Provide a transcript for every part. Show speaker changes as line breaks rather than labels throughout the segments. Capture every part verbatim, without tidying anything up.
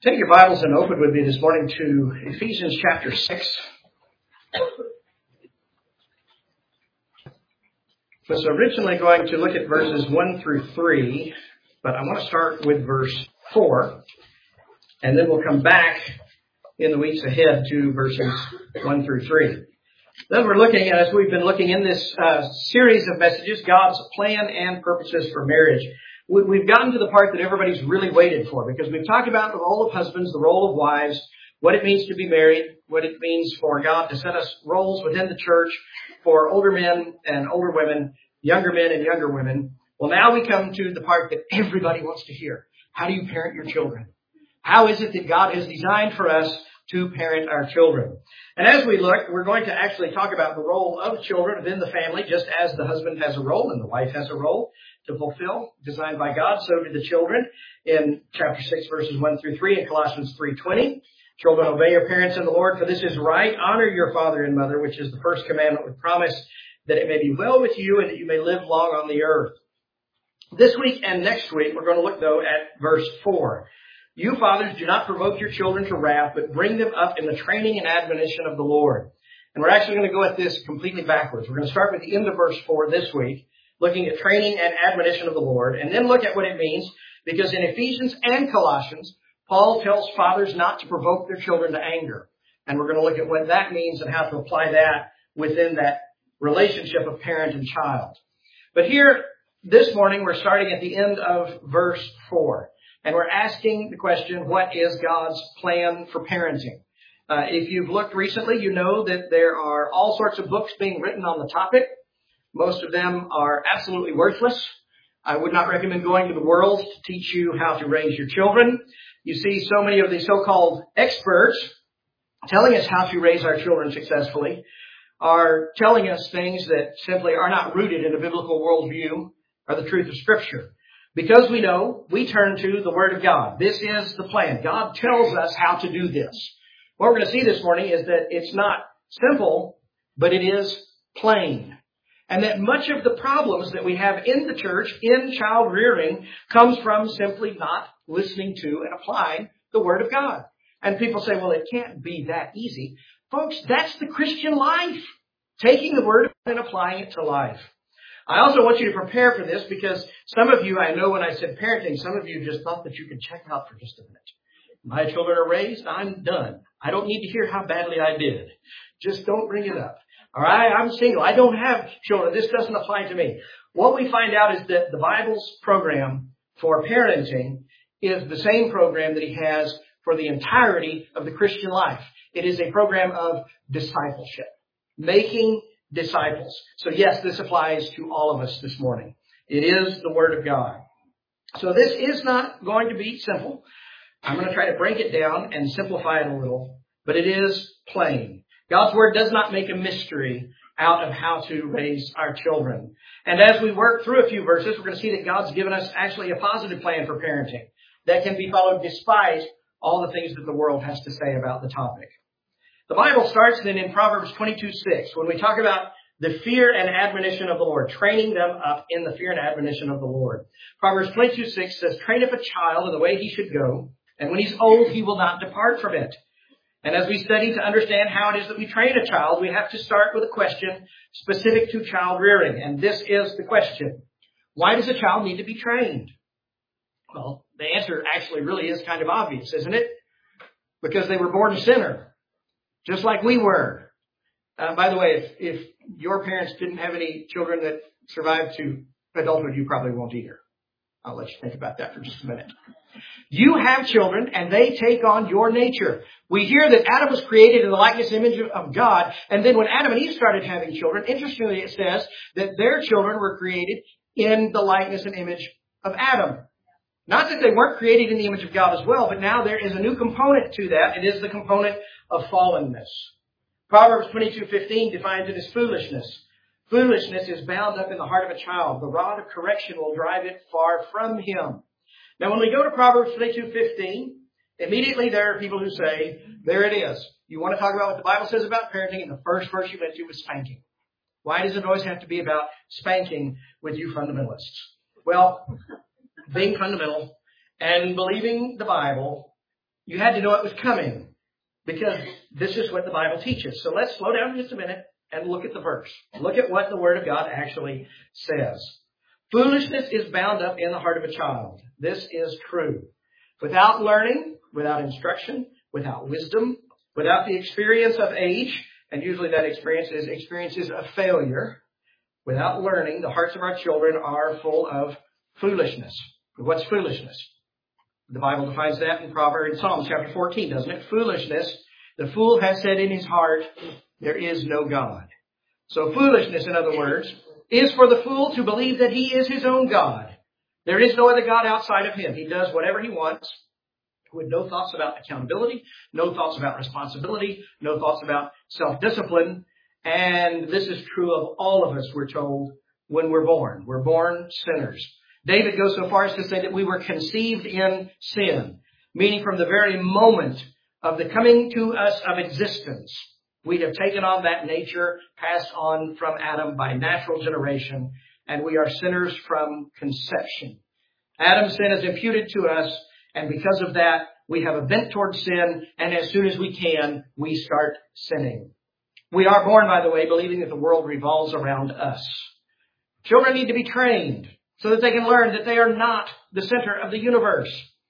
Take your Bibles and open with me this morning to Ephesians chapter six. I was originally going to look at verses one through three, but I want to start with verse four, and then we'll come back in the weeks ahead to verses one through three. Then we're looking, as we've been looking in this uh, series of messages, God's plan and purposes for marriage. We've gotten to the part that everybody's really waited for, because we've talked about the role of husbands, the role of wives, what it means to be married, what it means for God to set us roles within the church for older men and older women, younger men and younger women. Well, now we come to the part that everybody wants to hear. How do you parent your children? How is it that God has designed for us to parent our children? And as we look, we're going to actually talk about the role of children within the family, just as the husband has a role and the wife has a role to fulfill, designed by God. So do the children in chapter six, verses one through three, and Colossians three twenty. Children, obey your parents in the Lord, for this is right. Honor your father and mother, which is the first commandment with promise, that it may be well with you and that you may live long on the earth. This week and next week, we're going to look, though, at verse four. You fathers, do not provoke your children to wrath, but bring them up in the training and admonition of the Lord. And we're actually going to go at this completely backwards. We're going to start with the end of verse four this week, looking at training and admonition of the Lord, and then look at what it means, because in Ephesians and Colossians, Paul tells fathers not to provoke their children to anger. And we're going to look at what that means and how to apply that within that relationship of parent and child. But here, this morning, we're starting at the end of verse four. And we're asking the question, what is God's plan for parenting? Uh, if you've looked recently, you know that there are all sorts of books being written on the topic. Most of them are absolutely worthless. I would not recommend going to the world to teach you how to raise your children. You see so many of the so-called experts telling us how to raise our children successfully are telling us things that simply are not rooted in a biblical worldview or the truth of Scripture. Because we know, we turn to the Word of God. This is the plan. God tells us how to do this. What we're going to see this morning is that it's not simple, but it is plain. And that much of the problems that we have in the church, in child rearing, comes from simply not listening to and applying the Word of God. And people say, well, it can't be that easy. Folks, that's the Christian life. Taking the Word and applying it to life. I also want you to prepare for this, because some of you, I know when I said parenting, some of you just thought that you could check out for just a minute. My children are raised. I'm done. I don't need to hear how badly I did. Just don't bring it up. All right, I'm single. I don't have children. This doesn't apply to me. What we find out is that the Bible's program for parenting is the same program that he has for the entirety of the Christian life. It is a program of discipleship, making disciples. So yes, this applies to all of us this morning. It is the Word of God. So this is not going to be simple. I'm going to try to break it down and simplify it a little, but it is plain. God's Word does not make a mystery out of how to raise our children. And as we work through a few verses, we're going to see that God's given us actually a positive plan for parenting that can be followed despite all the things that the world has to say about the topic. The Bible starts then in Proverbs twenty-two six, when we talk about the fear and admonition of the Lord, training them up in the fear and admonition of the Lord. Proverbs twenty-two six says, train up a child in the way he should go, and when he's old, he will not depart from it. And as we study to understand how it is that we train a child, we have to start with a question specific to child rearing. And this is the question. Why does a child need to be trained? Well, the answer actually really is kind of obvious, isn't it? Because they were born a sinner. Just like we were. Uh, by the way, if, if your parents didn't have any children that survived to adulthood, you probably won't either. I'll let you think about that for just a minute. You have children, and they take on your nature. We hear that Adam was created in the likeness and image of God, and then when Adam and Eve started having children, interestingly it says that their children were created in the likeness and image of Adam. Not that they weren't created in the image of God as well, but now there is a new component to that. It is the component of fallenness. Proverbs twenty-two fifteen defines it as foolishness. Foolishness is bound up in the heart of a child. The rod of correction will drive it far from him. Now, when we go to Proverbs twenty-two fifteen, immediately there are people who say, there it is. You want to talk about what the Bible says about parenting, and the first verse you went to was spanking. Why does it always have to be about spanking with you fundamentalists? Well, being fundamental and believing the Bible, You had to know it was coming, because this is what the Bible teaches. So let's slow down just a minute and look at the verse. Look at what the Word of God actually says. Foolishness is bound up in the heart of a child. This is true. Without learning, without instruction, without wisdom, without the experience of age, and usually that experience is experiences of failure, without learning, the hearts of our children are full of foolishness. What's foolishness? The Bible defines that in Proverbs, in Psalms chapter fourteen, doesn't it? Foolishness. The fool has said in his heart, there is no God. So foolishness, in other words, is for the fool to believe that he is his own God. There is no other God outside of him. He does whatever he wants with no thoughts about accountability, no thoughts about responsibility, no thoughts about self-discipline. And this is true of all of us, we're told, when we're born. We're born sinners. David goes so far as to say that we were conceived in sin, meaning from the very moment of the coming to us of existence, we have taken on that nature passed on from Adam by natural generation, and we are sinners from conception. Adam's sin is imputed to us, and because of that, we have a bent towards sin, and as soon as we can, we start sinning. We are born, by the way, believing that the world revolves around us. Children need to be trained so that they can learn that they are not the center of the universe.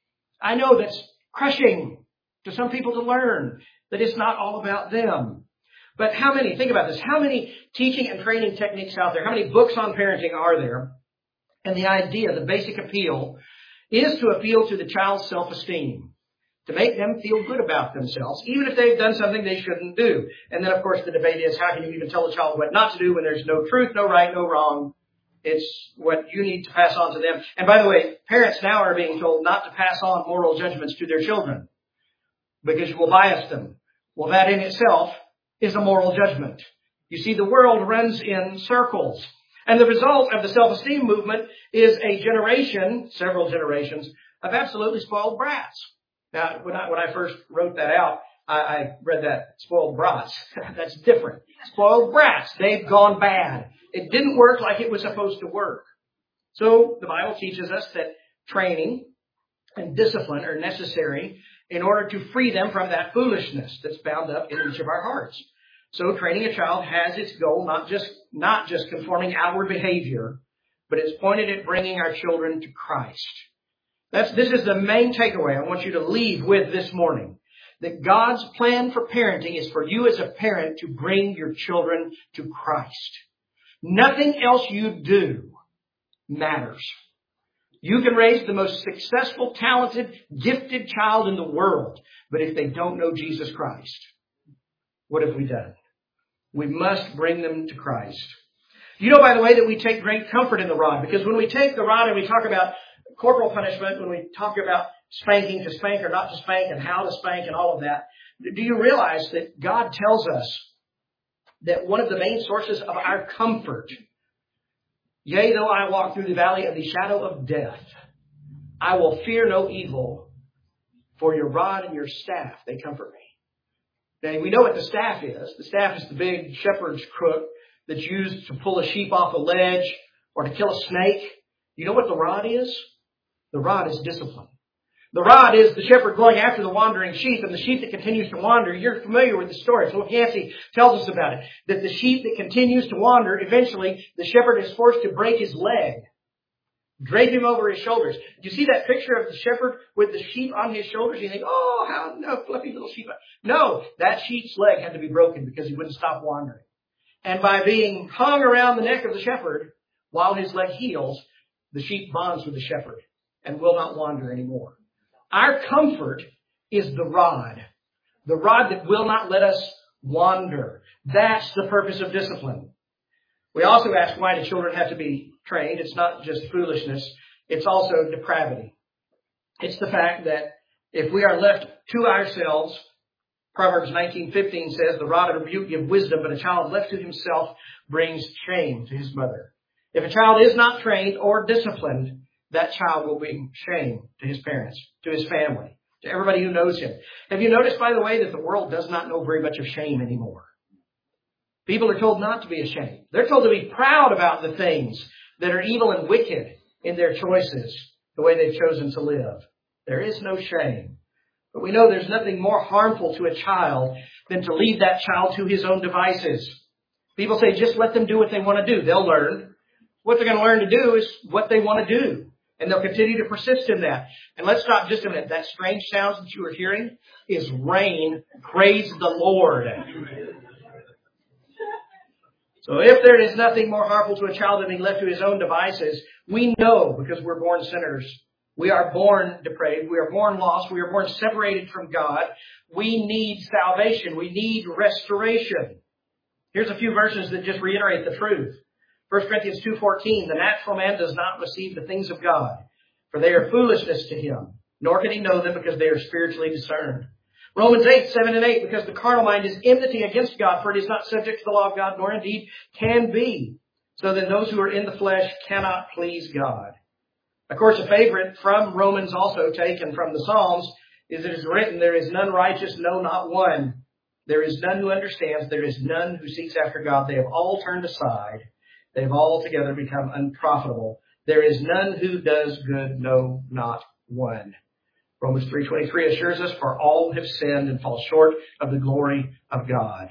I know that's crushing to some people to learn that it's not all about them. But how many, think about this, how many teaching and training techniques out there, how many books on parenting are there? And the idea, the basic appeal, is to appeal to the child's self-esteem, to make them feel good about themselves, even if they've done something they shouldn't do. And then, of course, the debate is, how can you even tell a child what not to do when there's no truth, no right, no wrong? It's what you need to pass on to them. And by the way, parents now are being told not to pass on moral judgments to their children because you will bias them. Well, that in itself is a moral judgment. You see, the world runs in circles. And the result of the self-esteem movement is a generation, several generations, of absolutely spoiled brats. Now, when I, when I first wrote that out, I, I read that spoiled brats. That's different. Spoiled brats. They've gone bad. It didn't work like it was supposed to work. So the Bible teaches us that training and discipline are necessary in order to free them from that foolishness that's bound up in each of our hearts. So training a child has its goal, not just, not just conforming outward behavior, but it's pointed at bringing our children to Christ. That's, this is the main takeaway I want you to leave with this morning. That God's plan for parenting is for you as a parent to bring your children to Christ. Nothing else you do matters. You can raise the most successful, talented, gifted child in the world, but if they don't know Jesus Christ, what have we done? We must bring them to Christ. You know, by the way, that we take great comfort in the rod, because when we take the rod and we talk about corporal punishment, when we talk about spanking, to spank or not to spank, and how to spank and all of that, do you realize that God tells us that one of the main sources of our comfort, yea, though I walk through the valley of the shadow of death, I will fear no evil, for your rod and your staff, they comfort me. Now, we know what the staff is. The staff is the big shepherd's crook that's used to pull a sheep off a ledge or to kill a snake. You know what the rod is? The rod is discipline. The rod is the shepherd going after the wandering sheep, and the sheep that continues to wander. You're familiar with the story. So Yancey tells us about it. That the sheep that continues to wander, eventually the shepherd is forced to break his leg, drape him over his shoulders. Do you see that picture of the shepherd with the sheep on his shoulders? You think, oh, how no fluffy little sheep. No, that sheep's leg had to be broken because he wouldn't stop wandering. And by being hung around the neck of the shepherd while his leg heals, the sheep bonds with the shepherd and will not wander anymore. Our comfort is the rod. The rod that will not let us wander. That's the purpose of discipline. We also ask, why do children have to be trained? It's not just foolishness. It's also depravity. It's the fact that if we are left to ourselves, Proverbs nineteen fifteen says, the rod of rebuke give wisdom, but a child left to himself brings shame to his mother. If a child is not trained or disciplined, that child will bring shame to his parents, to his family, to everybody who knows him. Have you noticed, by the way, that the world does not know very much of shame anymore? People are told not to be ashamed. They're told to be proud about the things that are evil and wicked in their choices, the way they've chosen to live. There is no shame. But we know there's nothing more harmful to a child than to leave that child to his own devices. People say, just let them do what they want to do. They'll learn. What they're going to learn to do is what they want to do. And they'll continue to persist in that. And let's stop just a minute. That strange sound that you were hearing is rain. Praise the Lord. So if there is nothing more harmful to a child than being left to his own devices, we know, because we're born sinners, we are born depraved, we are born lost, we are born separated from God. We need salvation. We need restoration. Here's a few verses that just reiterate the truth. First Corinthians two fourteen, the natural man does not receive the things of God, for they are foolishness to him, nor can he know them because they are spiritually discerned. Romans eight, seven and eight, because the carnal mind is enmity against God, for it is not subject to the law of God, nor indeed can be. So then those who are in the flesh cannot please God. Of course, a favorite from Romans, also taken from the Psalms, is it is written, there is none righteous, no, not one. There is none who understands. There is none who seeks after God. They have all turned aside. They have altogether become unprofitable. There is none who does good, no, not one. Romans three twenty-three assures us, for all have sinned and fall short of the glory of God.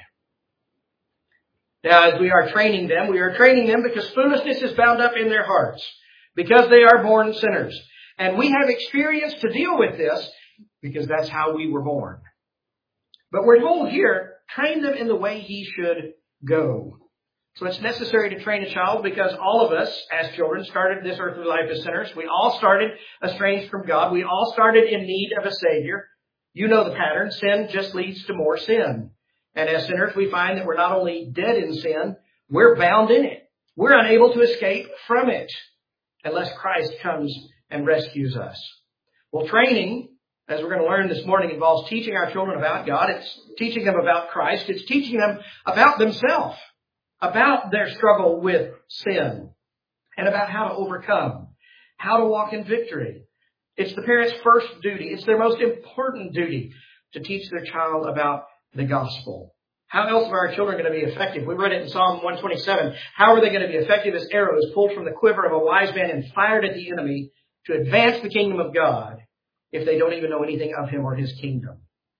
Now, as we are training them, we are training them because foolishness is bound up in their hearts, because they are born sinners. And we have experience to deal with this because that's how we were born. But we're told here, train them in the way he should go. So it's necessary to train a child because all of us, as children, started this earthly life as sinners. We all started estranged from God. We all started in need of a Savior. You know the pattern. Sin just leads to more sin. And as sinners, we find that we're not only dead in sin, we're bound in it. We're unable to escape from it unless Christ comes and rescues us. Well, training, as we're going to learn this morning, involves teaching our children about God. It's teaching them about Christ. It's teaching them about themselves, about their struggle with sin, and about how to overcome, how to walk in victory. It's the parents' first duty. It's their most important duty to teach their child about the gospel. How else are our children going to be effective? We read it in Psalm one twenty-seven. How are they going to be effective as arrows pulled from the quiver of a wise man and fired at the enemy to advance the kingdom of God if they don't even know anything of him or his kingdom?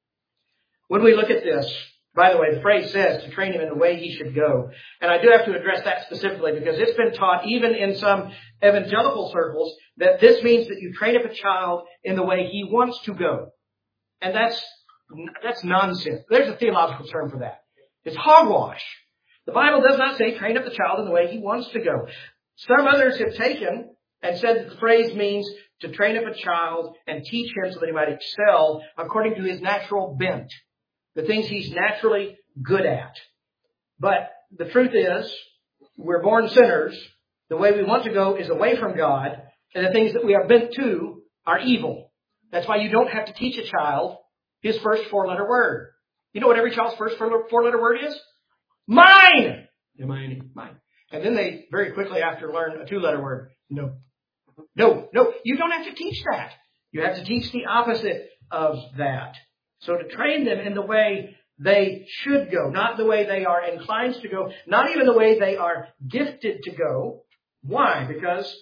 When we look at this, by the way, the phrase says to train him in the way he should go. And I do have to address that specifically because it's been taught even in some evangelical circles that this means that you train up a child in the way he wants to go. And that's that's nonsense. There's a theological term for that. It's hogwash. The Bible does not say train up the child in the way he wants to go. Some others have taken and said that the phrase means to train up a child and teach him so that he might excel according to his natural bent, the things he's naturally good at. But the truth is, we're born sinners. The way we want to go is away from God, and the things that we are bent to are evil. That's why you don't have to teach a child his first four-letter word. You know what every child's first four-letter word is? Mine! M I N E, mine. And then they very quickly after learn a two-letter word. No. No, no, you don't have to teach that. You have to teach the opposite of that. So to train them in the way they should go, not the way they are inclined to go, not even the way they are gifted to go. Why? Because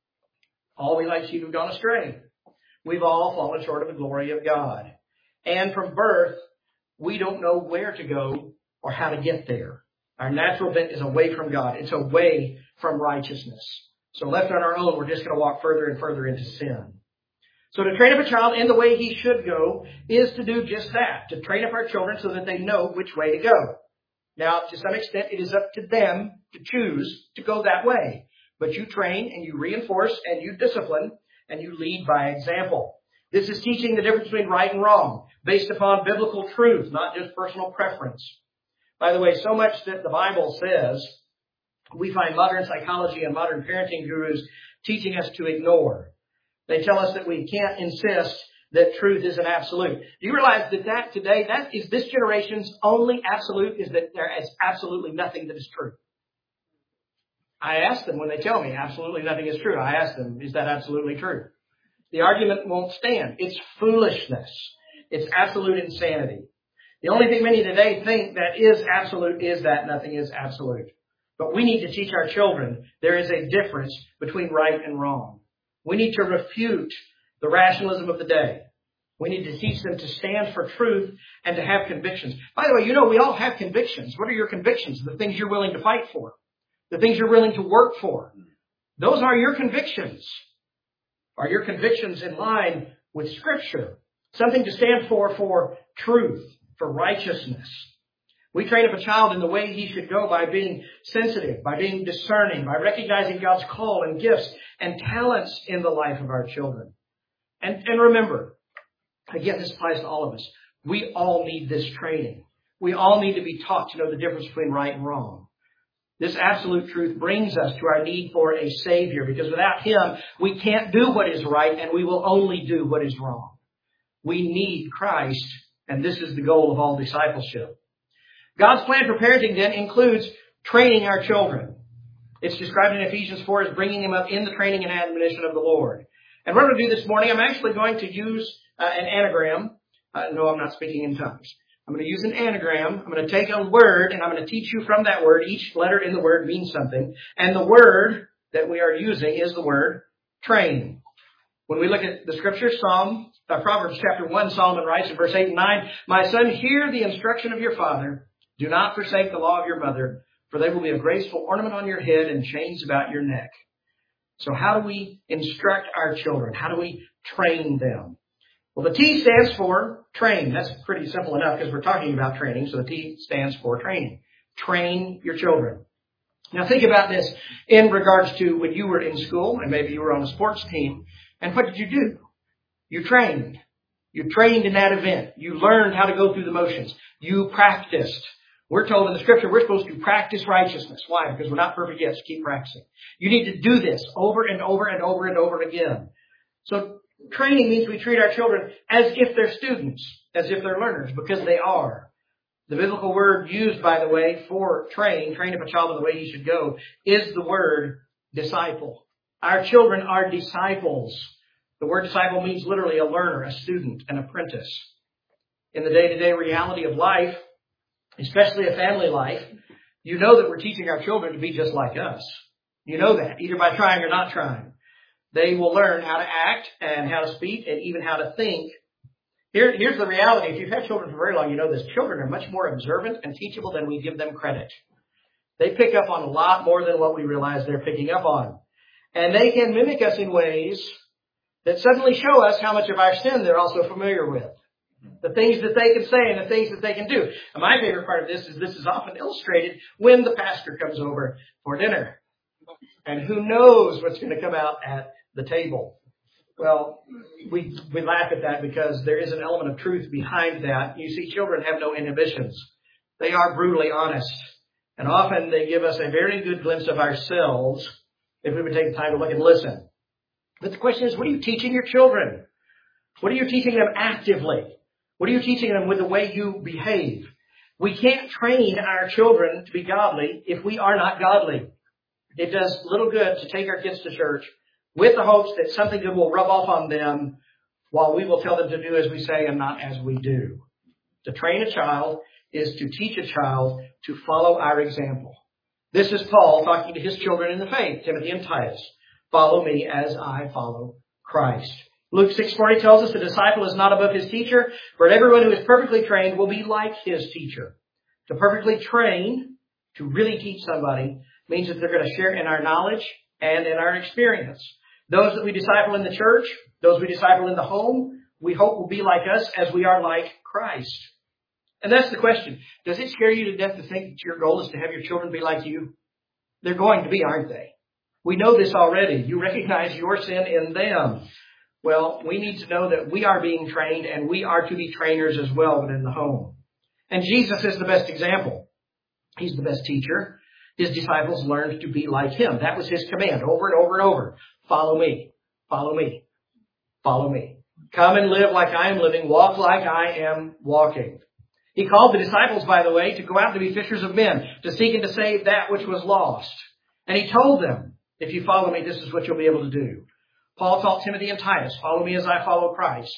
all we like sheep have gone astray. We've all fallen short of the glory of God. And from birth, we don't know where to go or how to get there. Our natural bent is away from God. It's away from righteousness. So left on our own, we're just going to walk further and further into sin. So to train up a child in the way he should go is to do just that, to train up our children so that they know which way to go. Now, to some extent, it is up to them to choose to go that way. But you train and you reinforce and you discipline and you lead by example. This is teaching the difference between right and wrong based upon biblical truth, not just personal preference. By the way, so much that the Bible says, we find modern psychology and modern parenting gurus teaching us to ignore. They tell us that we can't insist that truth is an absolute. Do you realize that that today, that is this generation's only absolute, is that there is absolutely nothing that is true? I ask them when they tell me absolutely nothing is true. I ask them, is that absolutely true? The argument won't stand. It's foolishness. It's absolute insanity. The only thing many today think that is absolute is that nothing is absolute. But we need to teach our children there is a difference between right and wrong. We need to refute the rationalism of the day. We need to teach them to stand for truth and to have convictions. By the way, you know, we all have convictions. What are your convictions? The things you're willing to fight for. The things you're willing to work for. Those are your convictions. Are your convictions in line with Scripture? Something to stand for, for truth, for righteousness. We train up a child in the way he should go by being sensitive, by being discerning, by recognizing God's call and gifts and talents in the life of our children. And, and remember, again, this applies to all of us. We all need this training. We all need to be taught to know the difference between right and wrong. This absolute truth brings us to our need for a Savior, because without Him, we can't do what is right and we will only do what is wrong. We need Christ, and this is the goal of all discipleship. God's plan for parenting then includes training our children. It's described in Ephesians four as bringing them up in the training and admonition of the Lord. And what I'm going to do this morning, I'm actually going to use uh, an anagram. Uh, no, I'm not speaking in tongues. I'm going to use an anagram. I'm going to take a word and I'm going to teach you from that word. Each letter in the word means something. And the word that we are using is the word train. When we look at the scripture, Psalm, uh, Proverbs chapter one, Solomon writes in verse eight and nine, "My son, hear the instruction of your father. Do not forsake the law of your mother, for they will be a graceful ornament on your head and chains about your neck." So how do we instruct our children? How do we train them? Well, the T stands for train. That's pretty simple enough because we're talking about training. So the T stands for training. Train your children. Now think about this in regards to when you were in school and maybe you were on a sports team. And what did you do? You trained. You trained in that event. You learned how to go through the motions. You practiced. We're told in the scripture we're supposed to practice righteousness. Why? Because we're not perfect yet, so keep practicing. You need to do this over and over and over and over again. So training means we treat our children as if they're students, as if they're learners, because they are. The biblical word used, by the way, for train, train up a child in the way he should go, is the word disciple. Our children are disciples. The word disciple means literally a learner, a student, an apprentice. In the day-to-day reality of life, especially a family life, you know that we're teaching our children to be just like us. You know that, either by trying or not trying. They will learn how to act and how to speak and even how to think. Here, here's the reality. If you've had children for very long, you know this. Children are much more observant and teachable than we give them credit. They pick up on a lot more than what we realize they're picking up on. And they can mimic us in ways that suddenly show us how much of our sin they're also familiar with. The things that they can say and the things that they can do. And my favorite part of this is this is often illustrated when the pastor comes over for dinner. And who knows what's going to come out at the table. Well, we we laugh at that because there is an element of truth behind that. You see, children have no inhibitions. They are brutally honest. And often they give us a very good glimpse of ourselves if we would take the time to look and listen. But the question is, what are you teaching your children? What are you teaching them actively? What are you teaching them with the way you behave? We can't train our children to be godly if we are not godly. It does little good to take our kids to church with the hopes that something good will rub off on them while we will tell them to do as we say and not as we do. To train a child is to teach a child to follow our example. This is Paul talking to his children in the faith, Timothy and Titus. Follow me as I follow Christ. Luke six forty tells us the disciple is not above his teacher, but everyone who is perfectly trained will be like his teacher. To perfectly train, to really teach somebody, means that they're going to share in our knowledge and in our experience. Those that we disciple in the church, those we disciple in the home, we hope will be like us as we are like Christ. And that's the question. Does it scare you to death to think that your goal is to have your children be like you? They're going to be, aren't they? We know this already. You recognize your sin in them. Well, we need to know that we are being trained and we are to be trainers as well within the home. And Jesus is the best example. He's the best teacher. His disciples learned to be like him. That was his command over and over and over. Follow me. Follow me. Follow me. Come and live like I am living. Walk like I am walking. He called the disciples, by the way, to go out to be fishers of men, to seek and to save that which was lost. And he told them, if you follow me, this is what you'll be able to do. Paul taught Timothy and Titus, follow me as I follow Christ.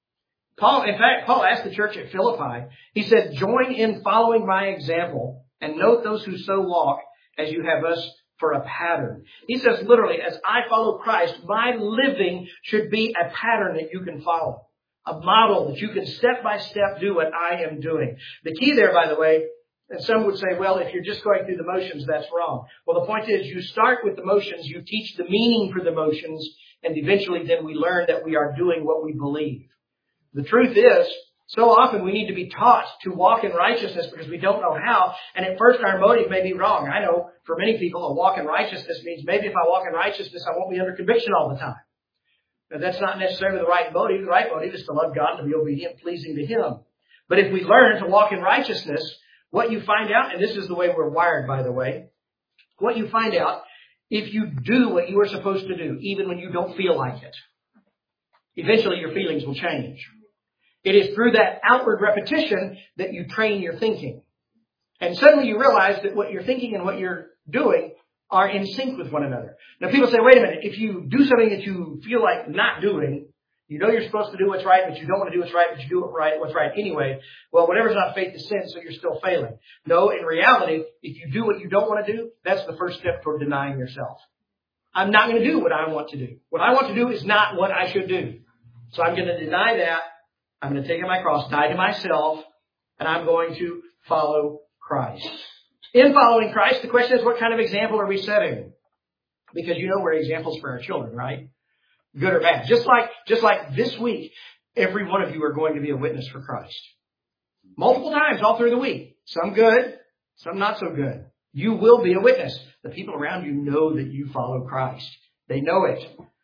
Paul, in fact, Paul asked the church at Philippi, he said, join in following my example and note those who so walk as you have us for a pattern. He says literally, as I follow Christ, my living should be a pattern that you can follow. a model that you can step by step do what I am doing. The key there, by the way, and some would say, well, if you're just going through the motions, that's wrong. Well, the point is you start with the motions, you teach the meaning for the motions, and eventually then we learn that we are doing what we believe. The truth is, so often we need to be taught to walk in righteousness because we don't know how. And at first our motive may be wrong. I know for many people a walk in righteousness means maybe if I walk in righteousness, I won't be under conviction all the time. Now, that's not necessarily the right motive. The right motive is to love God and to be obedient, pleasing to Him. But if we learn to walk in righteousness, what you find out, and this is the way we're wired, by the way, what you find out, if you do what you are supposed to do, even when you don't feel like it, eventually your feelings will change. It is through that outward repetition that you train your thinking. And suddenly you realize that what you're thinking and what you're doing are in sync with one another. Now people say, wait a minute, if you do something that you feel like not doing, you know you're supposed to do what's right, but you don't want to do what's right, but you do it right, what's right anyway. Well, whatever's not faith is sin, so you're still failing. No, in reality, if you do what you don't want to do, that's the first step toward denying yourself. I'm not going to do what I want to do. What I want to do is not what I should do. So I'm going to deny that. I'm going to take up my cross, die to myself, and I'm going to follow Christ. In following Christ, the question is, what kind of example are we setting? Because you know we're examples for our children, right? Good or bad. Just like, just like this week, every one of you are going to be a witness for Christ. Multiple times all through the week. Some good, some not so good. You will be a witness. The people around you know that you follow Christ. They know it.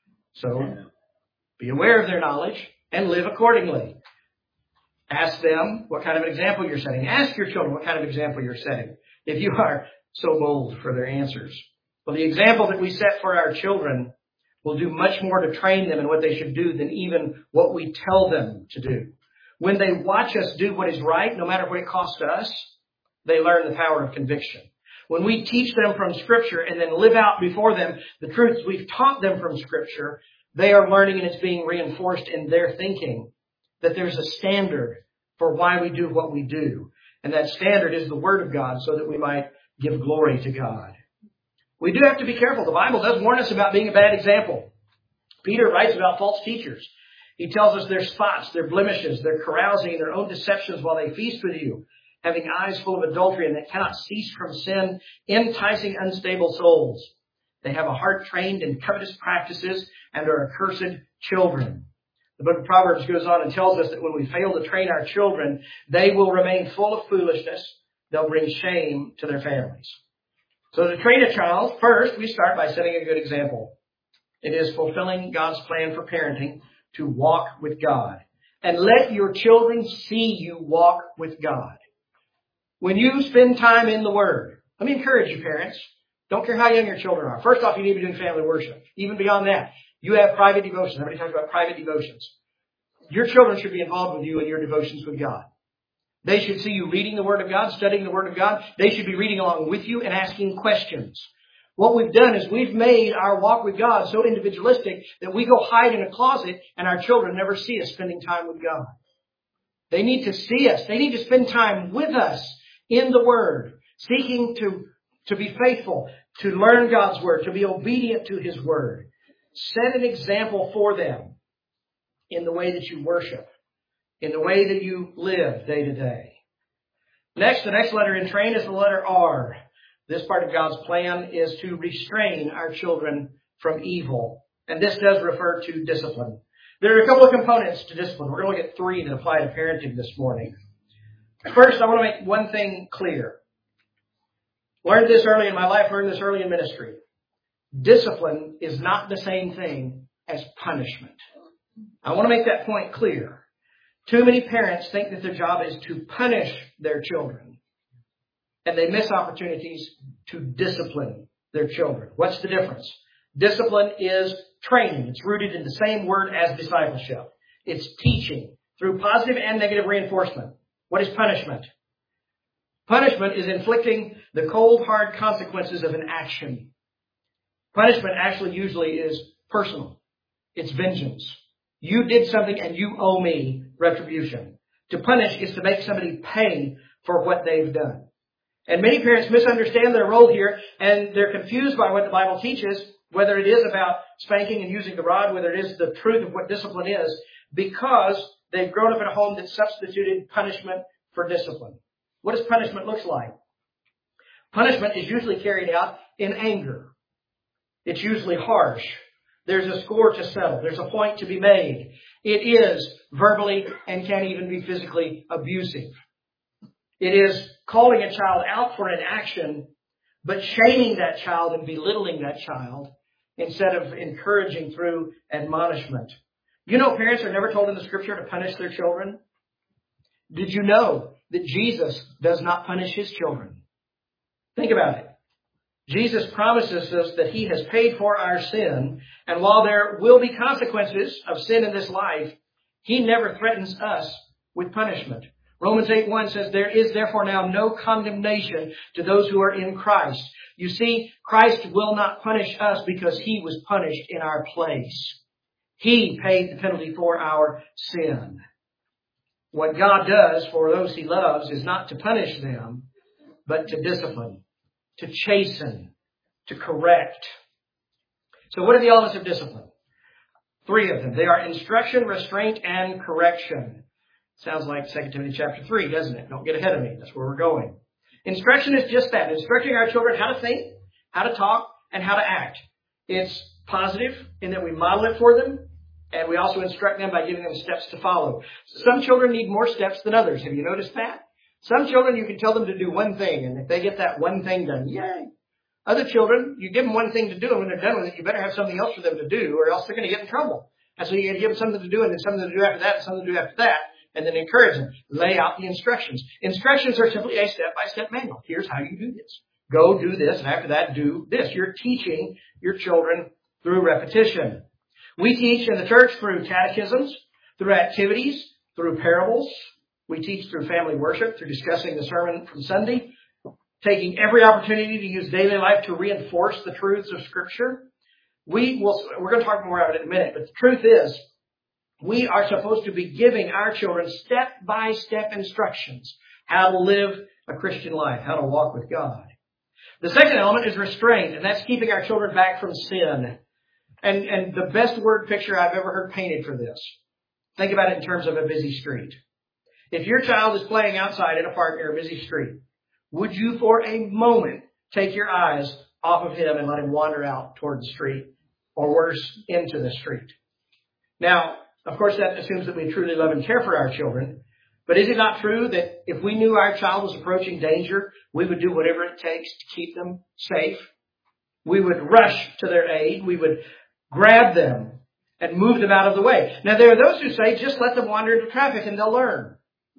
So be aware of their knowledge and live accordingly. Ask them what kind of example you're setting. Ask your children what kind of example you're setting, if you are so bold for their answers. Well, the example that we set for our children will do much more to train them in what they should do than even what we tell them to do. When they watch us do what is right, no matter what it costs us, they learn the power of conviction. When we teach them from Scripture and then live out before them the truths we've taught them from Scripture, they are learning, and it's being reinforced in their thinking, that there's a standard for why we do what we do. And that standard is the Word of God, so that we might give glory to God. We do have to be careful. The Bible does warn us about being a bad example. Peter writes about false teachers. He tells us their spots, their blemishes, their carousing, their own deceptions while they feast with you, having eyes full of adultery and that cannot cease from sin, enticing unstable souls. They have a heart trained in covetous practices and are accursed children. The book of Proverbs goes on and tells us that when we fail to train our children, they will remain full of foolishness. They'll bring shame to their families. So to train a child, first we start by setting a good example. It is fulfilling God's plan for parenting to walk with God. And let your children see you walk with God. When you spend time in the Word, let me encourage you, parents. Don't care how young your children are. First off, you need to be doing family worship. Even beyond that, you have private devotions. Everybody talks about private devotions. Your children should be involved with you in your devotions with God. They should see you reading the Word of God, studying the Word of God. They should be reading along with you and asking questions. What we've done is we've made our walk with God so individualistic that we go hide in a closet and our children never see us spending time with God. They need to see us. They need to spend time with us in the Word, seeking to, to be faithful, to learn God's Word, to be obedient to His Word. Set an example for them in the way that you worship, in the way that you live day to day. Next, the next letter in train is the letter R. This part of God's plan is to restrain our children from evil. And this does refer to discipline. There are a couple of components to discipline. We're going to look at three that apply to parenting this morning. First, I want to make one thing clear. Learned this early in my life, learned this early in ministry. Discipline is not the same thing as punishment. I want to make that point clear. Too many parents think that their job is to punish their children, and they miss opportunities to discipline their children. What's the difference? Discipline is training. It's rooted in the same word as discipleship. It's teaching through positive and negative reinforcement. What is punishment? Punishment is inflicting the cold, hard consequences of an action. Punishment actually usually is personal. It's vengeance. You did something and you owe me retribution. To punish is to make somebody pay for what they've done. And many parents misunderstand their role here, and they're confused by what the Bible teaches, whether it is about spanking and using the rod, whether it is the truth of what discipline is, because they've grown up in a home that substituted punishment for discipline. What does punishment look like? Punishment is usually carried out in anger. It's usually harsh. There's a score to settle. There's a point to be made. It is verbally and can even be physically abusive. It is calling a child out for an action, but shaming that child and belittling that child instead of encouraging through admonishment. You know, parents are never told in the Scripture to punish their children. Did you know that Jesus does not punish his children? Think about it. Jesus promises us that he has paid for our sin, and while there will be consequences of sin in this life, he never threatens us with punishment. Romans eight one says, there is therefore now no condemnation to those who are in Christ. You see, Christ will not punish us because he was punished in our place. He paid the penalty for our sin. What God does for those he loves is not to punish them, but to discipline, to chasten, to correct. So what are the elements of discipline? Three of them. They are instruction, restraint, and correction. Sounds like Second Timothy chapter three, doesn't it? Don't get ahead of me. That's where we're going. Instruction is just that. Instructing our children how to think, how to talk, and how to act. It's positive in that we model it for them, and we also instruct them by giving them steps to follow. Some children need more steps than others. Have you noticed that? Some children, you can tell them to do one thing, and if they get that one thing done, yay. Other children, you give them one thing to do, and when they're done with it, you better have something else for them to do, or else they're going to get in trouble. And so you got to give them something to do, and then something to do after that, and something to do after that, and then encourage them. Lay out the instructions. Instructions are simply a step-by-step manual. Here's how you do this. Go do this, and after that, do this. You're teaching your children through repetition. We teach in the church through catechisms, through activities, through parables. We teach through family worship, through discussing the sermon from Sunday, taking every opportunity to use daily life to reinforce the truths of Scripture. We will, we're going to talk more about it in a minute, but the truth is, we are supposed to be giving our children step-by-step instructions how to live a Christian life, how to walk with God. The second element is restraint, and that's keeping our children back from sin. And, and the best word picture I've ever heard painted for this. Think about it in terms of a busy street. If your child is playing outside in a park near a busy street, would you for a moment take your eyes off of him and let him wander out toward the street, or worse, into the street? Now, of course, that assumes that we truly love and care for our children. But is it not true that if we knew our child was approaching danger, we would do whatever it takes to keep them safe? We would rush to their aid. We would grab them and move them out of the way. Now, there are those who say, just let them wander into traffic and they'll learn.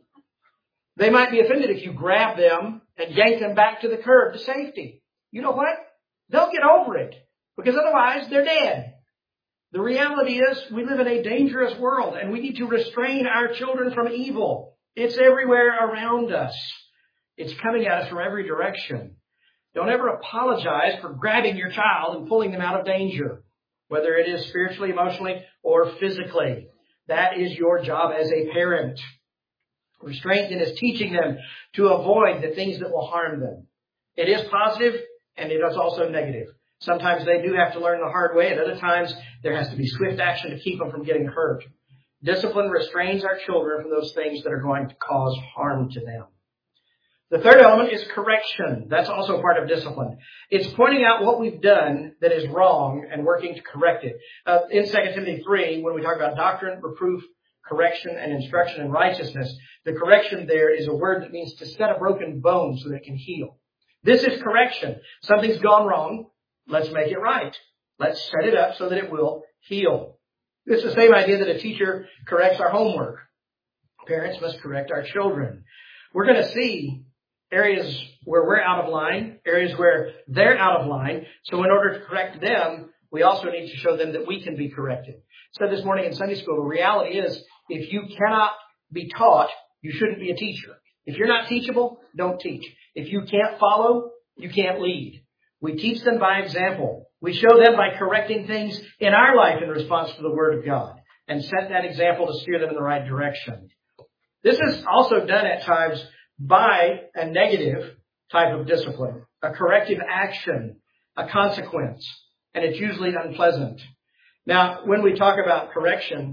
They might be offended if you grab them and yank them back to the curb to safety. You know what? They'll get over it, because otherwise they're dead. The reality is we live in a dangerous world, and we need to restrain our children from evil. It's everywhere around us. It's coming at us from every direction. Don't ever apologize for grabbing your child and pulling them out of danger, whether it is spiritually, emotionally, or physically. That is your job as a parent. Restraint is teaching them to avoid the things that will harm them. It is positive, and it is also negative. Sometimes they do have to learn the hard way. At other times, there has to be swift action to keep them from getting hurt. Discipline restrains our children from those things that are going to cause harm to them. The third element is correction. That's also part of discipline. It's pointing out what we've done that is wrong and working to correct it. Uh, in Second Timothy three, when we talk about doctrine, reproof, correction, and instruction in righteousness, the correction there is a word that means to set a broken bone so that it can heal. This is correction. Something's gone wrong. Let's make it right. Let's set it up so that it will heal. It's the same idea that a teacher corrects our homework. Parents must correct our children. We're going to see areas where we're out of line, areas where they're out of line. So in order to correct them, we also need to show them that we can be corrected. So this morning in Sunday school, the reality is if you cannot be taught, you shouldn't be a teacher. If you're not teachable, don't teach. If you can't follow, you can't lead. We teach them by example. We show them by correcting things in our life in response to the Word of God and set that example to steer them in the right direction. This is also done at times by a negative type of discipline, a corrective action, a consequence, and it's usually unpleasant. Now, when we talk about correction,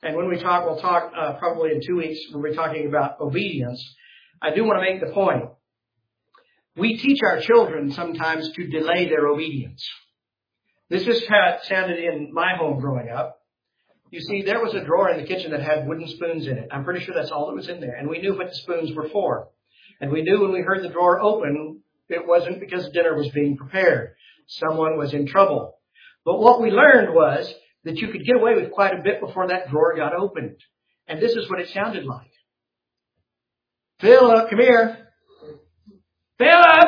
And when we talk, we'll talk uh, probably in two weeks, we'll be talking about obedience. I do want to make the point. We teach our children sometimes to delay their obedience. This is how it sounded in my home growing up. You see, there was a drawer in the kitchen that had wooden spoons in it. I'm pretty sure that's all that was in there. And we knew what the spoons were for. And we knew when we heard the drawer open, it wasn't because dinner was being prepared. Someone was in trouble. But what we learned was that you could get away with quite a bit before that drawer got opened. And this is what it sounded like. Philip, come here. Philip!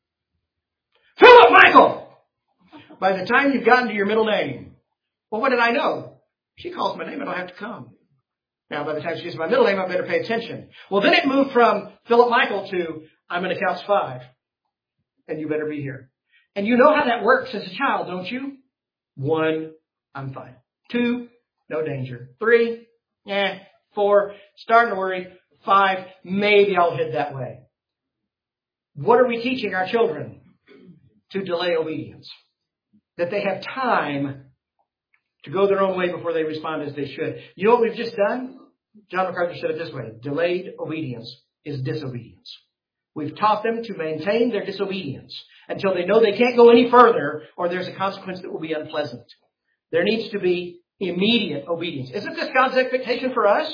Philip Michael! By the time you've gotten to your middle name, well, what did I know? She calls my name, I don't have to come. Now, by the time she gets my middle name, I better pay attention. Well, then it moved from Philip Michael to I'm going to count to five. And you better be here. And you know how that works as a child, don't you? One, I'm fine. Two, no danger. Three, eh. Four, starting to worry. Five, maybe I'll head that way. What are we teaching our children? To delay obedience. That they have time to go their own way before they respond as they should. You know what we've just done? John MacArthur said it this way. Delayed obedience is disobedience. We've taught them to maintain their disobedience until they know they can't go any further or there's a consequence that will be unpleasant. There needs to be immediate obedience. Isn't this God's expectation for us?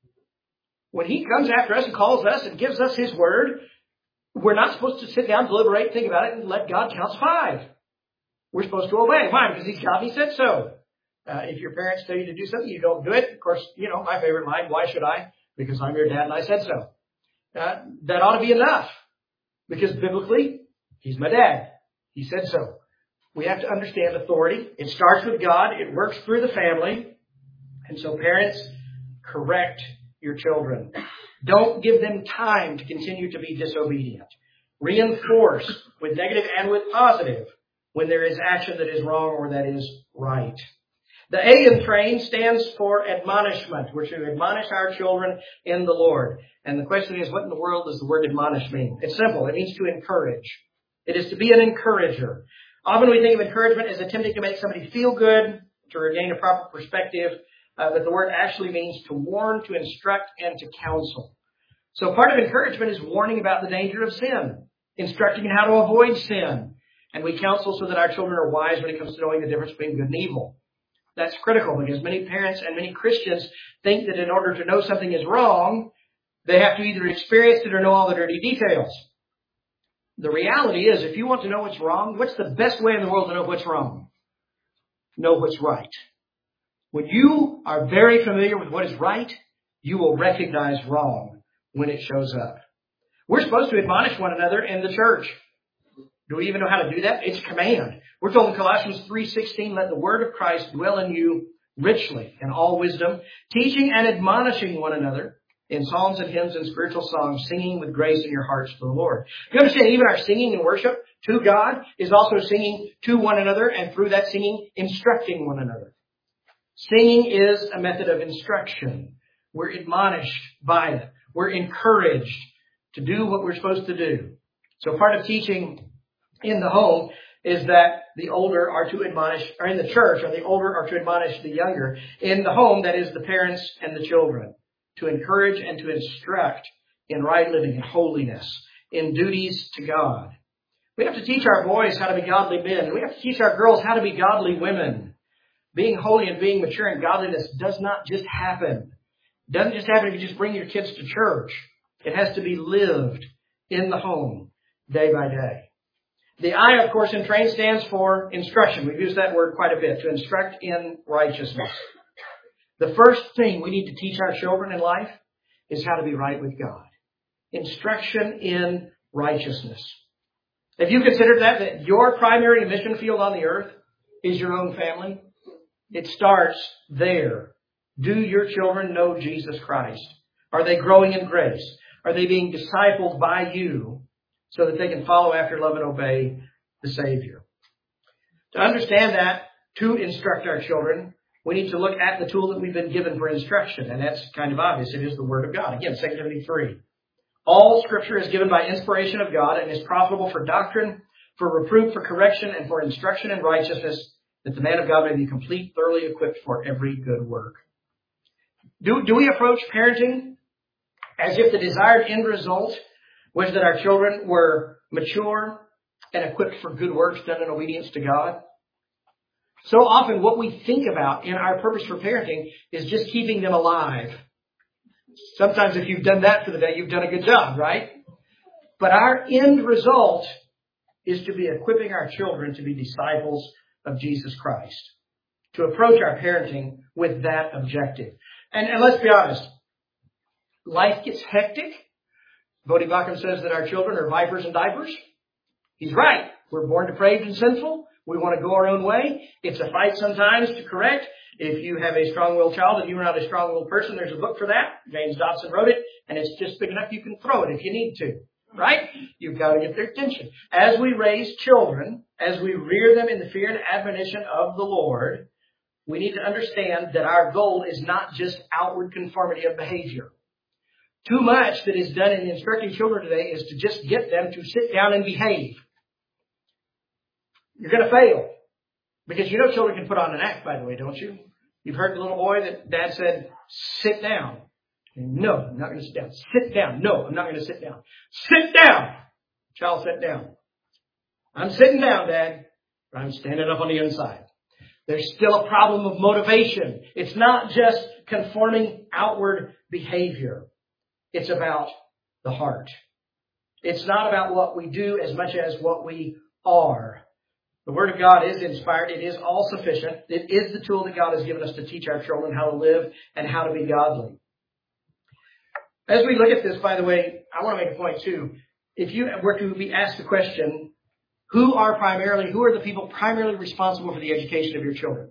When He comes after us and calls us and gives us His word, we're not supposed to sit down, deliberate, think about it, and let God count five. We're supposed to obey. Why? Because He's God and He said so. Uh, if your parents tell you to do something, you don't do it. Of course, you know, my favorite line, why should I? Because I'm your dad and I said so. Uh, that ought to be enough. Because biblically, He's my dad. He said so. We have to understand authority. It starts with God. It works through the family. And so parents, correct your children. Don't give them time to continue to be disobedient. Reinforce with negative and with positive when there is action that is wrong or that is right. The A in train stands for admonishment. We're to admonish our children in the Lord. And the question is, what in the world does the word admonish mean? It's simple. It means to encourage. It is to be an encourager. Often we think of encouragement as attempting to make somebody feel good, to regain a proper perspective. Uh, but the word actually means to warn, to instruct, and to counsel. So part of encouragement is warning about the danger of sin, instructing in how to avoid sin. And we counsel so that our children are wise when it comes to knowing the difference between good and evil. That's critical because many parents and many Christians think that in order to know something is wrong, they have to either experience it or know all the dirty details. The reality is, if you want to know what's wrong, what's the best way in the world to know what's wrong? Know what's right. When you are very familiar with what is right, you will recognize wrong when it shows up. We're supposed to admonish one another in the church. Do we even know how to do that? It's a command. We're told in Colossians three sixteen, let the word of Christ dwell in you richly in all wisdom, teaching and admonishing one another in psalms and hymns and spiritual songs, singing with grace in your hearts to the Lord. You understand, even our singing and worship to God is also singing to one another, and through that singing, instructing one another. Singing is a method of instruction. We're admonished by it. We're encouraged to do what we're supposed to do. So part of teaching in the home is that the older are to admonish, or in the church, or the older are to admonish the younger. In the home, that is the parents and the children, to encourage and to instruct in right living, in holiness, in duties to God. We have to teach our boys how to be godly men. We have to teach our girls how to be godly women. Being holy and being mature in godliness does not just happen. It doesn't just happen if you just bring your kids to church. It has to be lived in the home day by day. The I, of course, in train stands for instruction. We've used that word quite a bit, to instruct in righteousness. The first thing we need to teach our children in life is how to be right with God. Instruction in righteousness. Have you considered that, that your primary mission field on the earth is your own family? It starts there. Do your children know Jesus Christ? Are they growing in grace? Are they being discipled by you so that they can follow after, love, and obey the Savior? To understand that, to instruct our children, we need to look at the tool that we've been given for instruction. And that's kind of obvious. It is the Word of God. Again, Second Timothy three. All Scripture is given by inspiration of God and is profitable for doctrine, for reproof, for correction, and for instruction in righteousness, that the man of God may be complete, thoroughly equipped for every good work. Do, do we approach parenting as if the desired end result was that our children were mature and equipped for good works done in obedience to God? So often what we think about in our purpose for parenting is just keeping them alive. Sometimes if you've done that for the day, you've done a good job, right? But our end result is to be equipping our children to be disciples of Jesus Christ, to approach our parenting with that objective. And, and let's be honest, life gets hectic. Bodhi Bacham says that our children are vipers in diapers. He's right. We're born depraved and sinful. We want to go our own way. It's a fight sometimes to correct. If you have a strong-willed child and you are not a strong-willed person, there's a book for that. James Dobson wrote it, and it's just big enough you can throw it if you need to. Right? You've got to get their attention. As we raise children, as we rear them in the fear and admonition of the Lord, we need to understand that our goal is not just outward conformity of behavior. Too much that is done in instructing children today is to just get them to sit down and behave. You're going to fail. Because you know children can put on an act, by the way, don't you? You've heard the little boy that dad said, sit down. No, I'm not going to sit down. Sit down. No, I'm not going to sit down. Sit down. Child sat down. I'm sitting down, Dad, but I'm standing up on the inside. There's still a problem of motivation. It's not just conforming outward behavior. It's about the heart. It's not about what we do as much as what we are. The Word of God is inspired. It is all sufficient. It is the tool that God has given us to teach our children how to live and how to be godly. As we look at this, by the way, I want to make a point too. If you were to be asked the question, who are primarily, who are the people primarily responsible for the education of your children?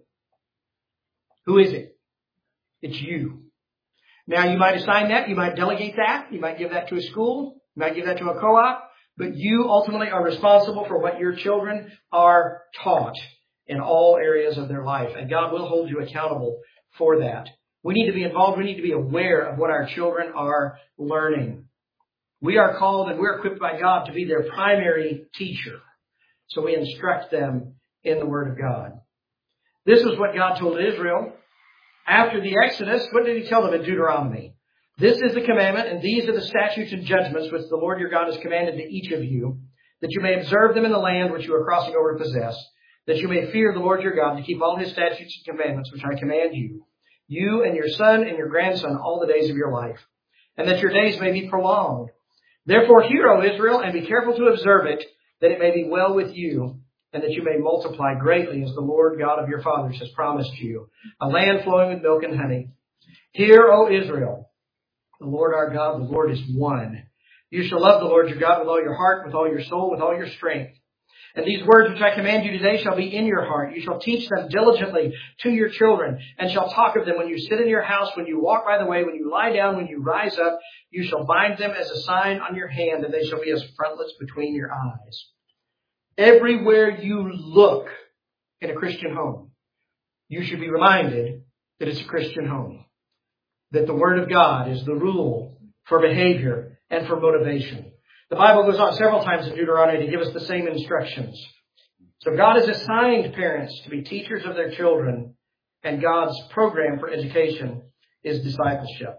Who is it? It's you. Now, you might assign that. You might delegate that. You might give that to a school. You might give that to a co-op. But you ultimately are responsible for what your children are taught in all areas of their life. And God will hold you accountable for that. We need to be involved. We need to be aware of what our children are learning. We are called and we're equipped by God to be their primary teacher. So we instruct them in the Word of God. This is what God told Israel. After the Exodus, what did He tell them in Deuteronomy? This is the commandment, and these are the statutes and judgments which the Lord your God has commanded to each of you, that you may observe them in the land which you are crossing over to possess, that you may fear the Lord your God to keep all His statutes and commandments which I command you, you and your son and your grandson all the days of your life, and that your days may be prolonged. Therefore hear, O Israel, and be careful to observe it, that it may be well with you, and that you may multiply greatly as the Lord God of your fathers has promised you, a land flowing with milk and honey. Hear, O Israel, the Lord our God, the Lord is one. You shall love the Lord your God with all your heart, with all your soul, with all your strength. And these words which I command you today shall be in your heart. You shall teach them diligently to your children, and shall talk of them when you sit in your house, when you walk by the way, when you lie down, when you rise up. You shall bind them as a sign on your hand, and they shall be as frontlets between your eyes. Everywhere you look in a Christian home, you should be reminded that it's a Christian home. That the Word of God is the rule for behavior and for motivation. The Bible goes on several times in Deuteronomy to give us the same instructions. So God has assigned parents to be teachers of their children, and God's program for education is discipleship.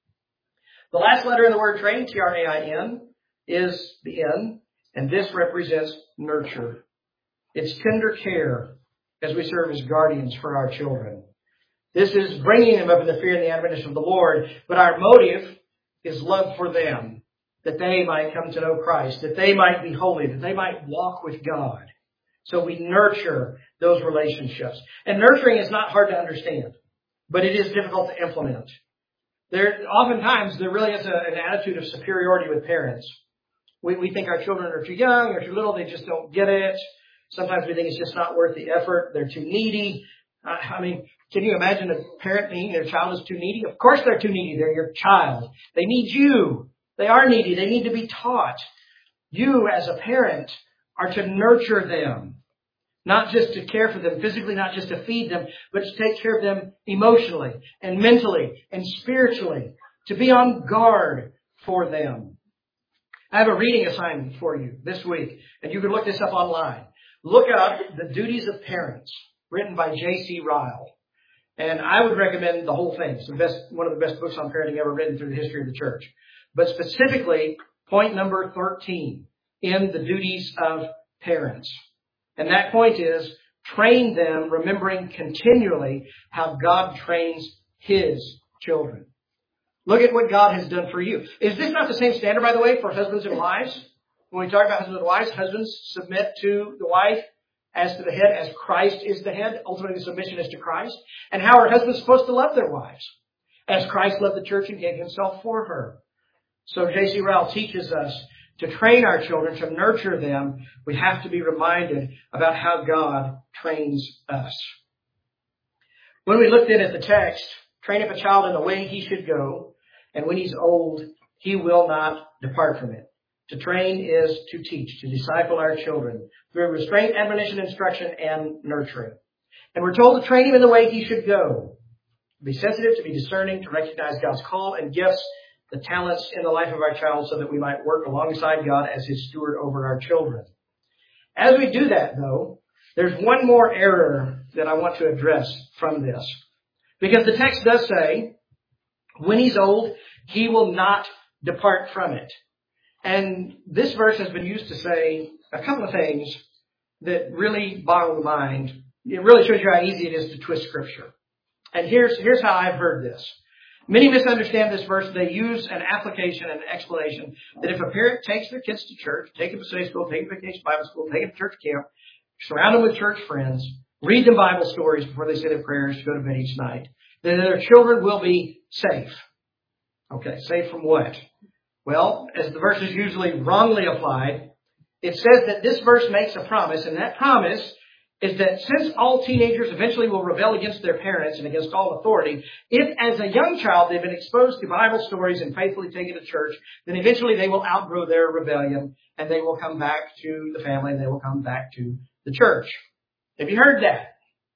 The last letter in the word train, T R A I N, is the N, and this represents nurture. It's tender care as we serve as guardians for our children. This is bringing them up in the fear and the admonition of the Lord, but our motive is love for them, that they might come to know Christ, that they might be holy, that they might walk with God. So we nurture those relationships. And nurturing is not hard to understand, but it is difficult to implement. There, oftentimes, there really is a, an attitude of superiority with parents. We, we think our children are too young or too little, they just don't get it. Sometimes we think it's just not worth the effort, they're too needy. I mean, can you imagine a parent thinking their child is too needy? Of course they're too needy. They're your child. They need you. They are needy. They need to be taught. You, as a parent, are to nurture them. Not just to care for them physically, not just to feed them, but to take care of them emotionally and mentally and spiritually. To be on guard for them. I have a reading assignment for you this week, and you can look this up online. Look up The Duties of Parents, written by J C Ryle. And I would recommend the whole thing. It's the best, one of the best books on parenting ever written through the history of the church. But specifically, point number thirteen in the duties of parents. And that point is, train them, remembering continually how God trains His children. Look at what God has done for you. Is this not the same standard, by the way, for husbands and wives? When we talk about husbands and wives, husbands submit to the wife as to the head, as Christ is the head. Ultimately, the submission is to Christ. And how are husbands supposed to love their wives? As Christ loved the church and gave Himself for her. So J C Rowell teaches us to train our children, to nurture them. We have to be reminded about how God trains us. When we looked in at the text, train up a child in the way he should go, and when he's old, he will not depart from it. To train is to teach, to disciple our children through restraint, admonition, instruction, and nurturing. And we're told to train him in the way he should go. To be sensitive, to be discerning, to recognize God's call and gifts, the talents in the life of our child, so that we might work alongside God as His steward over our children. As we do that, though, there's one more error that I want to address from this. Because the text does say, when he's old, he will not depart from it. And this verse has been used to say a couple of things that really boggle the mind. It really shows you how easy it is to twist Scripture. And here's, here's how I've heard this. Many misunderstand this verse. They use an application and an explanation that if a parent takes their kids to church, take them to Sunday school, take them to vacation Bible school, take them to church camp, surround them with church friends, read them Bible stories before they say their prayers to go to bed each night, then their children will be safe. Okay, safe from what? Well, as the verse is usually wrongly applied, it says that this verse makes a promise, and that promise is that since all teenagers eventually will rebel against their parents and against all authority, if as a young child they've been exposed to Bible stories and faithfully taken to church, then eventually they will outgrow their rebellion and they will come back to the family and they will come back to the church. Have you heard that?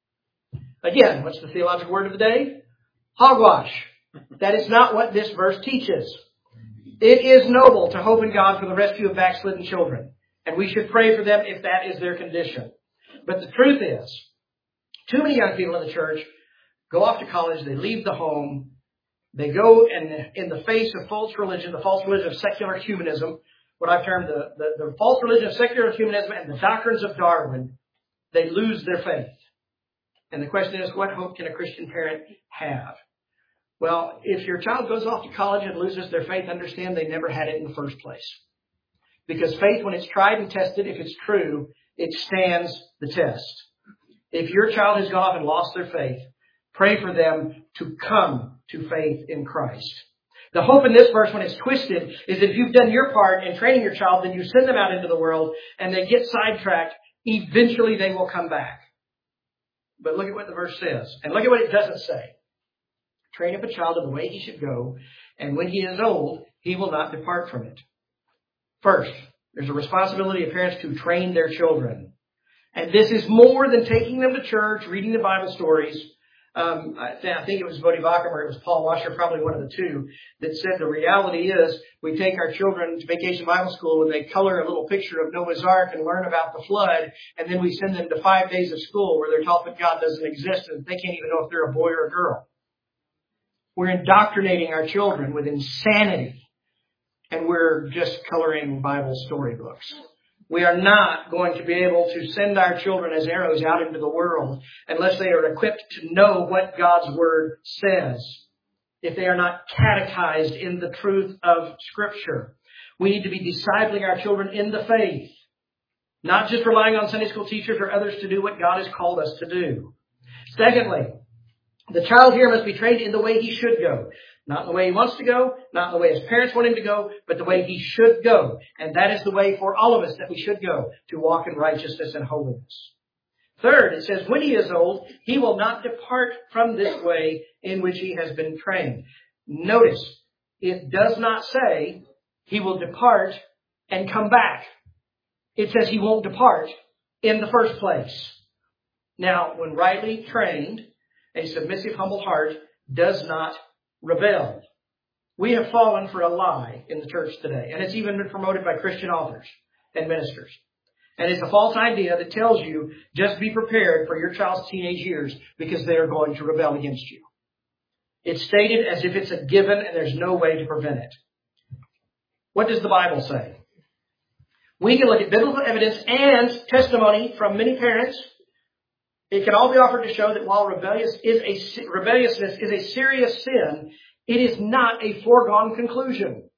Again, what's the theological word of the day? Hogwash. That is not what this verse teaches. It is noble to hope in God for the rescue of backslidden children, and we should pray for them if that is their condition. But the truth is, too many young people in the church go off to college, they leave the home, they go in, in the face of false religion, the false religion of secular humanism, what I've termed the, the, the false religion of secular humanism and the doctrines of Darwin, they lose their faith. And the question is, what hope can a Christian parent have? Well, if your child goes off to college and loses their faith, understand they never had it in the first place. Because faith, when it's tried and tested, if it's true, it stands the test. If your child has gone off and lost their faith, pray for them to come to faith in Christ. The hope in this verse, when it's twisted, is that if you've done your part in training your child, then you send them out into the world and they get sidetracked. Eventually they will come back. But look at what the verse says. And look at what it doesn't say. Train up a child in the way he should go, and when he is old, he will not depart from it. First, there's a responsibility of parents to train their children. And this is more than taking them to church, reading the Bible stories. Um, I, th- I think it was Bodie Bacham or it was Paul Washer, probably one of the two, that said the reality is we take our children to Vacation Bible School and they color a little picture of Noah's Ark and learn about the flood, and then we send them to five days of school where they're taught that God doesn't exist and they can't even know if they're a boy or a girl. We're indoctrinating our children with insanity, and we're just coloring Bible storybooks. We are not going to be able to send our children as arrows out into the world unless they are equipped to know what God's Word says. If they are not catechized in the truth of Scripture. We need to be discipling our children in the faith. Not just relying on Sunday school teachers or others to do what God has called us to do. Secondly, the child here must be trained in the way he should go. Not in the way he wants to go, not in the way his parents want him to go, but the way he should go. And that is the way for all of us that we should go, to walk in righteousness and holiness. Third, it says, when he is old, he will not depart from this way in which he has been trained. Notice, it does not say he will depart and come back. It says he won't depart in the first place. Now, when rightly trained, a submissive, humble heart does not rebel. We have fallen for a lie in the church today, and it's even been promoted by Christian authors and ministers. And it's a false idea that tells you just be prepared for your child's teenage years because they are going to rebel against you. It's stated as if it's a given and there's no way to prevent it. What does the Bible say? We can look at biblical evidence and testimony from many parents. It can all be offered to show that while rebellious is a, rebelliousness is a serious sin, it is not a foregone conclusion.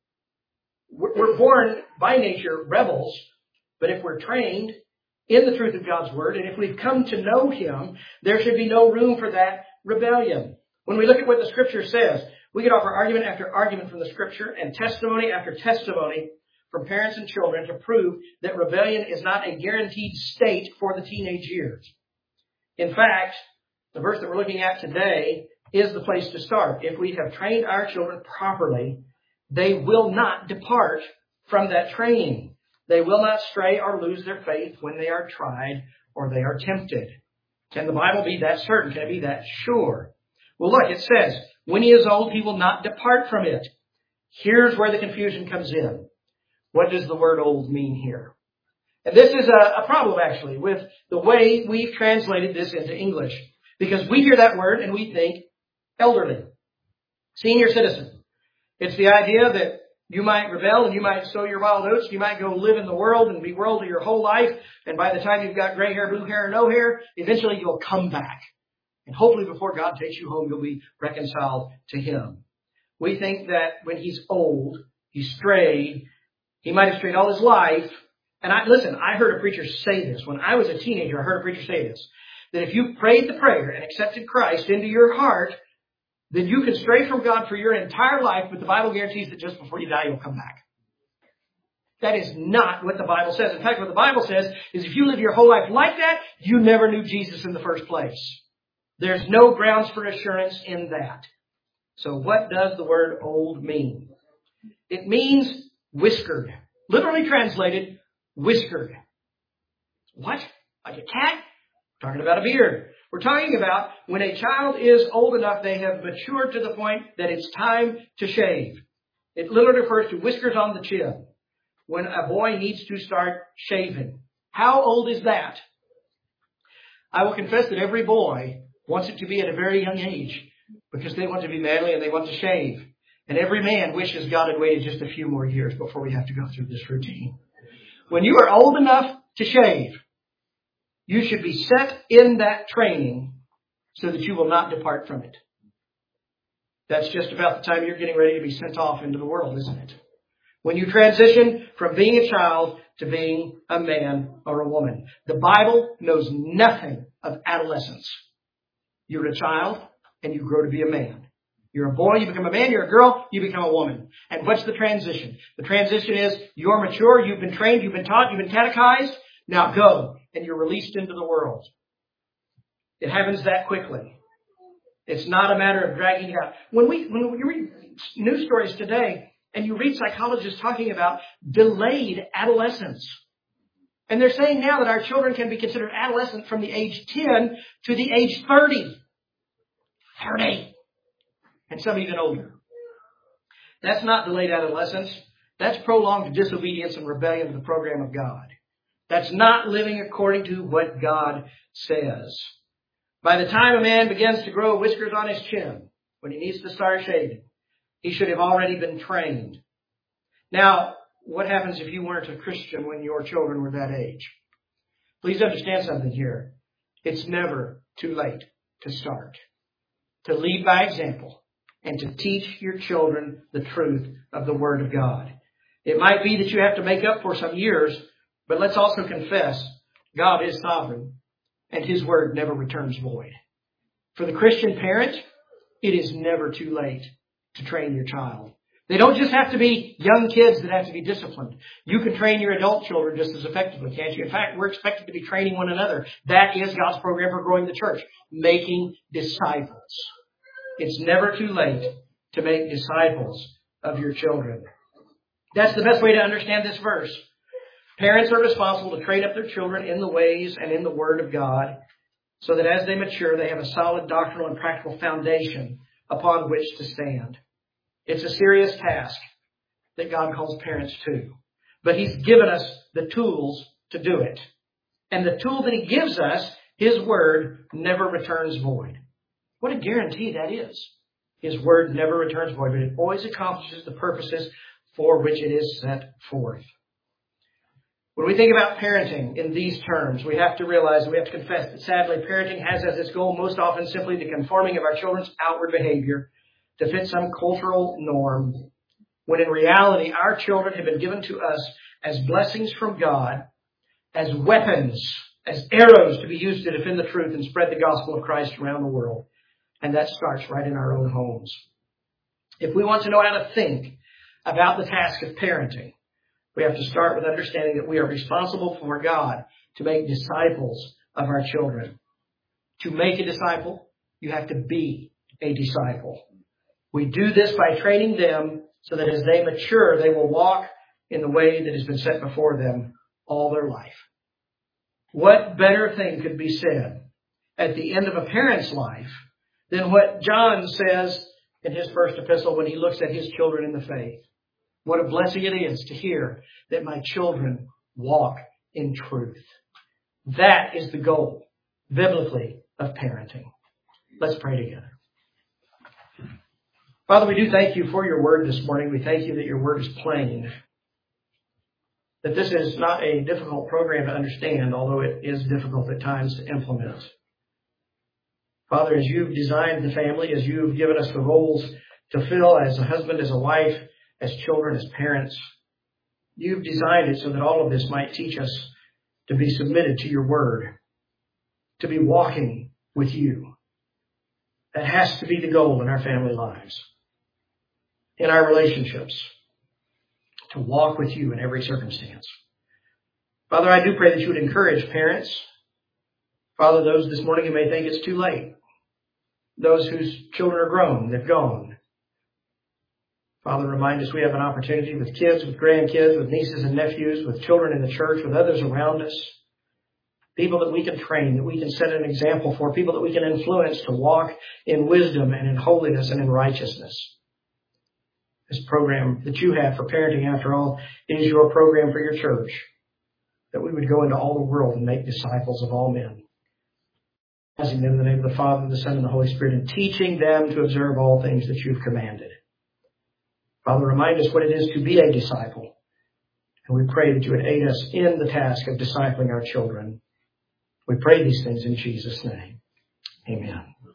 We're born by nature rebels, but if we're trained in the truth of God's Word, and if we've come to know Him, there should be no room for that rebellion. When we look at what the Scripture says, we can offer argument after argument from the Scripture and testimony after testimony from parents and children to prove that rebellion is not a guaranteed state for the teenage years. In fact, the verse that we're looking at today is the place to start. If we have trained our children properly, they will not depart from that training. They will not stray or lose their faith when they are tried or they are tempted. Can the Bible be that certain? Can it be that sure? Well, look, it says, when he is old, he will not depart from it. Here's where the confusion comes in. What does the word old mean here? And this is a, a problem, actually, with the way we've translated this into English. Because we hear that word and we think elderly, senior citizen. It's the idea that you might rebel and you might sow your wild oats. You might go live in the world and be worldly your whole life. And by the time you've got gray hair, blue hair, or no hair, eventually you'll come back. And hopefully before God takes you home, you'll be reconciled to Him. We think that when he's old, he's strayed. He might have strayed all his life. And I listen, I heard a preacher say this. When I was a teenager, I heard a preacher say this. That if you prayed the prayer and accepted Christ into your heart, then you can stray from God for your entire life, but the Bible guarantees that just before you die, you'll come back. That is not what the Bible says. In fact, what the Bible says is if you live your whole life like that, you never knew Jesus in the first place. There's no grounds for assurance in that. So what does the word old mean? It means whiskered. Literally translated, whiskered. What? Like a cat? We're talking about a beard. We're talking about when a child is old enough, they have matured to the point that it's time to shave. It literally refers to whiskers on the chin. When a boy needs to start shaving. How old is that? I will confess that every boy wants it to be at a very young age because they want to be manly and they want to shave. And every man wishes God had waited just a few more years before we have to go through this routine. When you are old enough to shave, you should be set in that training so that you will not depart from it. That's just about the time you're getting ready to be sent off into the world, isn't it? When you transition from being a child to being a man or a woman. The Bible knows nothing of adolescence. You're a child and you grow to be a man. You're a boy, you become a man. You're a girl, you become a woman. And what's the transition? The transition is you're mature, you've been trained, you've been taught, you've been catechized. Now go. And you're released into the world. It happens that quickly. It's not a matter of dragging it out. When we, when we read news stories today and you read psychologists talking about delayed adolescence, and they're saying now that our children can be considered adolescent from the age ten to the age thirty. thirty. And some even older. That's not delayed adolescence. That's prolonged disobedience and rebellion to the program of God. That's not living according to what God says. By the time a man begins to grow whiskers on his chin, when he needs to start shaving, he should have already been trained. Now, what happens if you weren't a Christian when your children were that age? Please understand something here. It's never too late to start. To lead by example and to teach your children the truth of the Word of God. It might be that you have to make up for some years, but let's also confess God is sovereign and His Word never returns void. For the Christian parent, it is never too late to train your child. They don't just have to be young kids that have to be disciplined. You can train your adult children just as effectively, can't you? In fact, we're expected to be training one another. That is God's program for growing the church, making disciples. It's never too late to make disciples of your children. That's the best way to understand this verse. Parents are responsible to train up their children in the ways and in the Word of God so that as they mature, they have a solid doctrinal and practical foundation upon which to stand. It's a serious task that God calls parents to. But He's given us the tools to do it. And the tool that He gives us, His Word, never returns void. What a guarantee that is. His Word never returns void, but it always accomplishes the purposes for which it is set forth. When we think about parenting in these terms, we have to realize and we have to confess that sadly, parenting has as its goal most often simply the conforming of our children's outward behavior to fit some cultural norm, when in reality, our children have been given to us as blessings from God, as weapons, as arrows to be used to defend the truth and spread the gospel of Christ around the world. And that starts right in our own homes. If we want to know how to think about the task of parenting, we have to start with understanding that we are responsible for God to make disciples of our children. To make a disciple, you have to be a disciple. We do this by training them so that as they mature, they will walk in the way that has been set before them all their life. What better thing could be said at the end of a parent's life than what John says in his first epistle when he looks at his children in the faith? What a blessing it is to hear that my children walk in truth. That is the goal, biblically, of parenting. Let's pray together. Father, we do thank you for your word this morning. We thank you that your word is plain. That this is not a difficult program to understand, although it is difficult at times to implement. Father, as you've designed the family, as you've given us the roles to fill as a husband, as a wife, as children, as parents, you've designed it so that all of this might teach us to be submitted to your word, to be walking with you. That has to be the goal in our family lives, in our relationships, to walk with you in every circumstance. Father, I do pray that you would encourage parents. Father, those this morning who may think it's too late, those whose children are grown, they've gone. Father, remind us we have an opportunity with kids, with grandkids, with nieces and nephews, with children in the church, with others around us. People that we can train, that we can set an example for, people that we can influence to walk in wisdom and in holiness and in righteousness. This program that you have for parenting, after all, is your program for your church, that we would go into all the world and make disciples of all men. Asking them in the name of the Father, the Son, and the Holy Spirit, and teaching them to observe all things that you've commanded. Father, remind us what it is to be a disciple. And we pray that you would aid us in the task of discipling our children. We pray these things in Jesus' name. Amen.